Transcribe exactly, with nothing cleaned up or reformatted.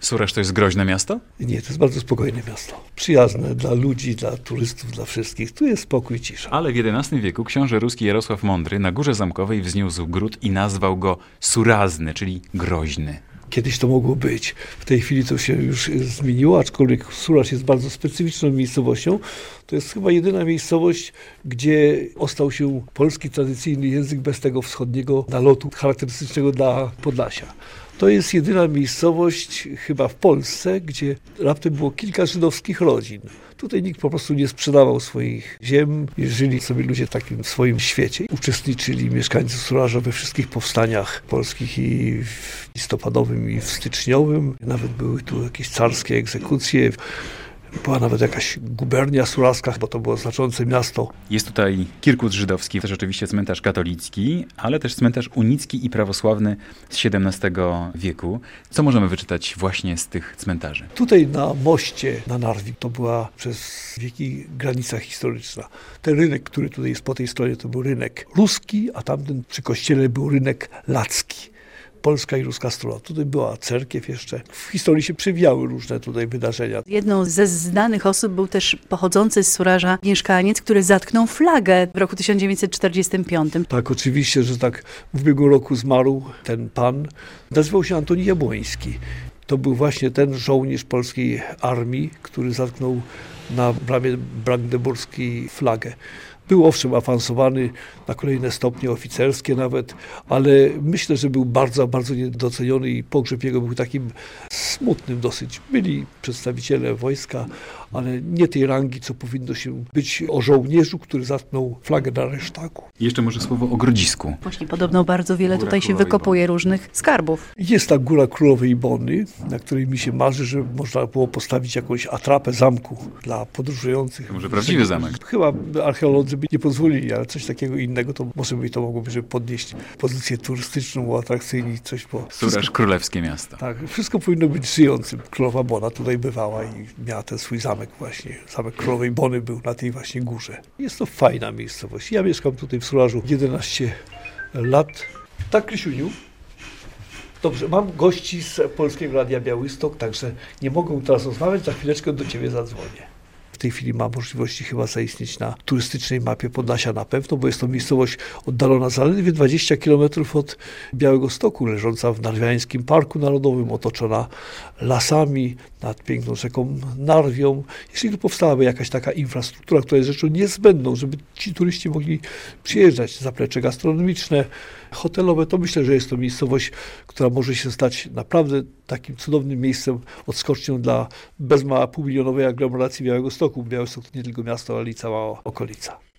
Suraż to jest groźne miasto? Nie, to jest bardzo spokojne miasto. Przyjazne dla ludzi, dla turystów, dla wszystkich. Tu jest spokój, cisza. Ale w jedenastym wieku książę ruski Jarosław Mądry na Górze Zamkowej wzniósł gród i nazwał go Surazny, czyli groźny. Kiedyś to mogło być. W tej chwili to się już zmieniło, aczkolwiek Suraż jest bardzo specyficzną miejscowością. To jest chyba jedyna miejscowość, gdzie ostał się polski tradycyjny język bez tego wschodniego nalotu charakterystycznego dla Podlasia. To jest jedyna miejscowość chyba w Polsce, gdzie raptem było kilka żydowskich rodzin. Tutaj nikt po prostu nie sprzedawał swoich ziem i żyli sobie ludzie w takim swoim świecie. Uczestniczyli mieszkańcy Suraża we wszystkich powstaniach polskich i w listopadowym i w styczniowym. Nawet były tu jakieś carskie egzekucje. Była nawet jakaś gubernia suraska, bo to było znaczące miasto. Jest tutaj Kirkut żydowski, też oczywiście cmentarz katolicki, ale też cmentarz unicki i prawosławny z siedemnastego wieku. Co możemy wyczytać właśnie z tych cmentarzy? Tutaj na moście na Narwi to była przez wieki granica historyczna. Ten rynek, który tutaj jest po tej stronie, to był rynek ruski, a tamten przy kościele był rynek lacki. Polska i ruska strona. Tutaj była cerkiew jeszcze. W historii się przewijały różne tutaj wydarzenia. Jedną ze znanych osób był też pochodzący z Suraża mieszkaniec, który zatknął flagę w roku tysiąc dziewięćset czterdziestym piątym. Tak, oczywiście, że tak w ubiegłym roku zmarł ten pan. Nazywał się Antoni Jabłoński. To był właśnie ten żołnierz polskiej armii, który zatknął na bramie brandenburskiej flagę. Był owszem awansowany na kolejne stopnie oficerskie nawet, ale myślę, że był bardzo, bardzo niedoceniony i pogrzeb jego był takim smutnym dosyć. Byli przedstawiciele wojska, ale nie tej rangi, co powinno się być o żołnierzu, który zatknął flagę na resztaku. I jeszcze może słowo o Grodzisku. Właśnie podobno bardzo wiele Góra tutaj się Królowej wykopuje różnych skarbów. Jest ta Góra Królowej Bony, na której mi się marzy, że można było postawić jakąś atrapę zamku dla podróżujących. To może prawdziwy zamek. Chyba archeolodzy by nie pozwolili, ale coś takiego innego, to może by to mogłoby żeby podnieść pozycję turystyczną, uatrakcyjnić coś. Bo Suraż wszystko, królewskie miasto. tak, wszystko powinno być żyjącym. Królowa Bona tutaj bywała i miała ten swój zamek właśnie. Zamek Królowej Bony był na tej właśnie górze. Jest to fajna miejscowość. Ja mieszkam tutaj w Surażu jedenaście lat. Tak, Krysiuniu? Dobrze, mam gości z Polskiego Radia Białystok, także nie mogę teraz rozmawiać, za chwileczkę do ciebie zadzwonię. W tej chwili ma możliwości chyba zaistnieć na turystycznej mapie Podlasia na pewno, bo jest to miejscowość oddalona zaledwie dwadzieścia kilometrów od Białegostoku, leżąca w Narwiańskim Parku Narodowym, otoczona lasami nad piękną rzeką Narwią. Jeśli tu powstałaby jakaś taka infrastruktura, która jest rzeczą niezbędną, żeby ci turyści mogli przyjeżdżać, zaplecze gastronomiczne, hotelowe, to myślę, że jest to miejscowość, która może się stać naprawdę takim cudownym miejscem, odskocznią dla bez mała półmilionowej aglomeracji Białegostoku. Białystok to nie tylko miasto, ale i cała okolica.